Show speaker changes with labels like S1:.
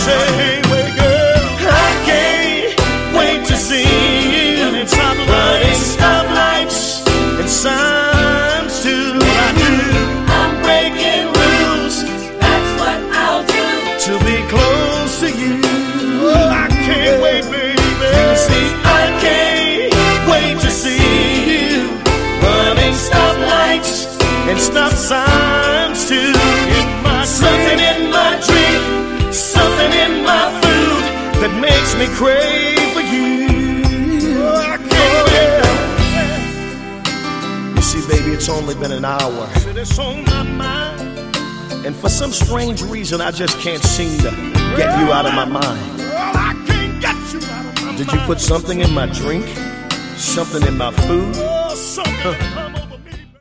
S1: say, hey, wait, girl, I can't wait to see you running stoplights and signs too. I do.
S2: I'm breaking rules, that's what I'll do
S1: to be close to you. Oh, I can't wait, baby. See, I can't wait to see you running stoplights and stop signs too. Something in my drink, something in my food that makes me crave for you. Oh, I can't wait. You see, baby, it's only been an hour. It's on my mind. And for some strange reason, I just can't seem to get you out of my mind. I can't get you out of my mind. Did you put something in my drink? Something in my food?